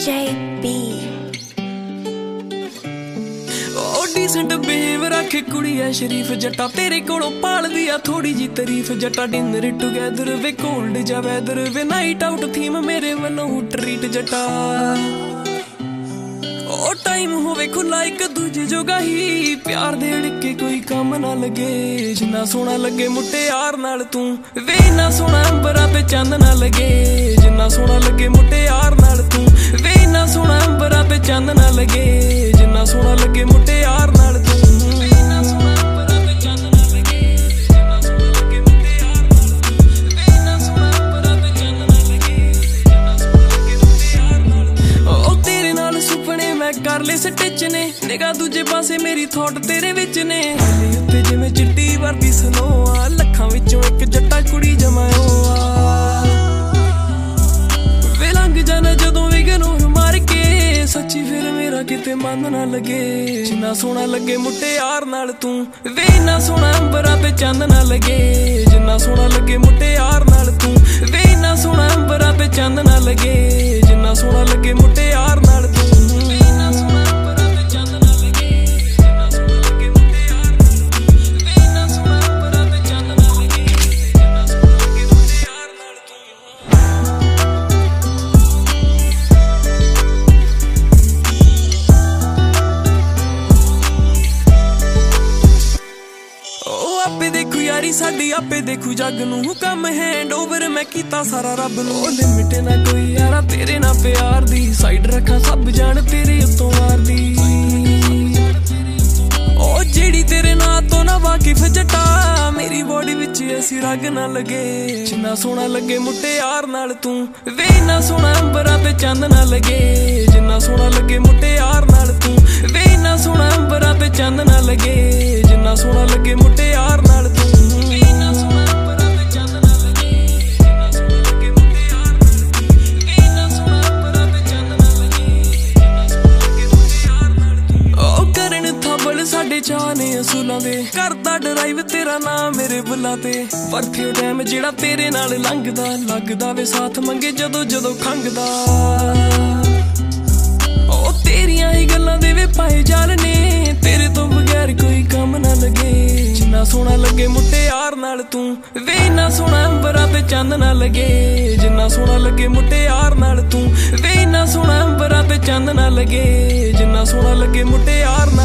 JB decent behave ਰੱਖੇ ਕੁੜੀ ਐ ਸ਼ਰੀਫ ਜੱਟਾ ਤੇਰੇ ਕੋਲੋਂ ਪਾਲਦੀ ਆ ਥੋੜੀ ਜੀ ਤਾਰੀਫ ਜੱਟਾ ਡਿਨਰ ਟੂਗੈਦਰ ਵੇ ਕੋਲਡ ਜਾ ਵੈਦਰ ਵੇ ਨਾਈਟ ਆਊਟ ਥੀਮ ਮੇਰੇ ਵੱਲੋਂ ਟਰੀਟ ਜੱਟਾ ਉਹ ਟਾਈਮ ਹੋਵੇ ਖੁੱਲਾ ਇੱਕ ਦੂਜੇ ਜੋਗਾ ਹੀ ਪਿਆਰ ਦੇ ਅੜਕੇ ਕੋਈ ਕੰਮ ਨਾ ਲੱਗੇ ਜਿੰਨਾ ਸੋਹਣਾ ਲੱਗੇ ਮੁਟਿਆਰ ਨਾਲ ਤੂੰ ਵੇ ਨਾ ਸੋਹਣਾ ਅੰਬਰਾਂ ਤੇ ਚੰਨ ਨਾ ਲੱਗੇ ਜਿੰਨਾ ਸੋਹਣਾ ਲੱਗੇ ਮੁਟਿਆਰ ਨਾਲ ਤੂੰ ਵੇ ਨਾ ਸੋਹਣਾ ਅੰਬਰਾਂ ਤੇ ਚੰਨ ਨਾ ਲੱਗੇ ਜਿੰਨਾ ਸੋਹਣਾ ਲੱਗੇ ਮੁਟਿਆਰ ਨਾਲ ਤੂੰ कर ले स्टिच ने निगाह दूजे पासे मेरी थॉट तेरे विच ने उत्ते जिवें चिट्टी वर्दी स्नो आ लखां विचों एक जट्टा कुड़ी जमायो आ वे लंघ जाना जदों भी गनूर मार के सच्ची फिर मेरा किते मन ना लगे जिन्ना सोहना लगे मुटियार नाल तू वे इन्ना सोहना अंबरां ते चंद ना लगे जिन्ना सोहना लगे मुटियार नाल तू वे इन्ना सोहना अंबरां ते चंद ना लगे जिन्ना सोहना लगे मुटियार नाल तू आपे देखू यारी साडी आपे देखू जग नू हुकम हैंड ओवर मैं कीता सारा रब नू लिमिट ना कोई यारा तेरे ना प्यार दी साइड रखा सब जान तेरे उत्तों मार दी ओ जेड़ी तेरे ना तो ना वाकिफ जटा मेरी बॉडी विच ऐसी रग ना लगे जिन्ना सोहना लगे मुटियार नाल तू वे इन्ना सोहना अंबरां ते चंद ना लगे जिन्ना सोहना लगे मुटियार नाल तू वे इन्ना सोहना अंबरां ते चंद ना लगे जिन्ना सोहना लगे मुटियार नाल तू साडे चाने असूलां दे करदा ड्राइव तेरा नाम मेरे बुल्लां ते वरथियो टैम जेड़ा तेरे नाल लंघदा लगदा वे साथ मंगे जदों जदों खंघदा ओ तेरियां ही गल्लां दे वे पाए जाल ने तेरे तो बगैर कोई काम ना लगे जिन्ना सोहना लगे मुटियार नाल तू वे इन्ना सोहना अंबरां ते चंद ना लगे जिन्ना सोहना लगे मुटियार नाल तू वे इन्ना सोहना अंबरां ते चंद ना लगे जिन्ना सोहना लगे मुटियार नाल